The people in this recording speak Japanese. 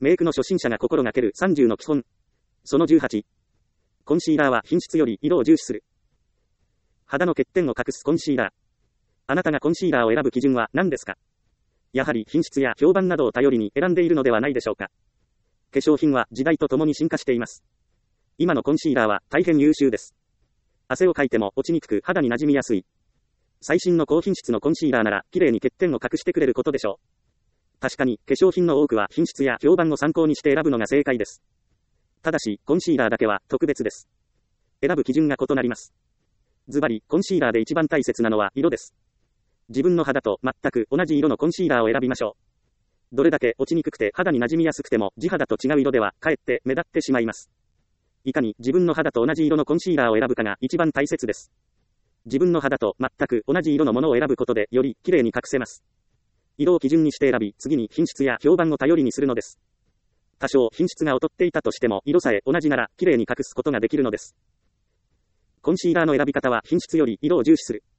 メイクの初心者が心がける30の基本。その18。コンシーラーは品質より色を重視する。肌の欠点を隠すコンシーラー。あなたがコンシーラーを選ぶ基準は何ですか？やはり品質や評判などを頼りに選んでいるのではないでしょうか。化粧品は時代とともに進化しています。今のコンシーラーは大変優秀です。汗をかいても落ちにくく肌に馴染みやすい。最新の高品質のコンシーラーなら綺麗に欠点を隠してくれることでしょう。確かに化粧品の多くは品質や評判を参考にして選ぶのが正解です。ただしコンシーラーだけは特別です。選ぶ基準が異なります。ズバリコンシーラーで一番大切なのは色です。自分の肌と全く同じ色のコンシーラーを選びましょう。どれだけ落ちにくくて肌に馴染みやすくても地肌と違う色ではかえって目立ってしまいます。いかに自分の肌と同じ色のコンシーラーを選ぶかが一番大切です。自分の肌と全く同じ色のものを選ぶことでより綺麗に隠せます。色を基準にして選び、次に品質や評判を頼りにするのです。多少品質が劣っていたとしても色さえ同じなら綺麗に隠すことができるのです。コンシーラーの選び方は品質より色を重視する。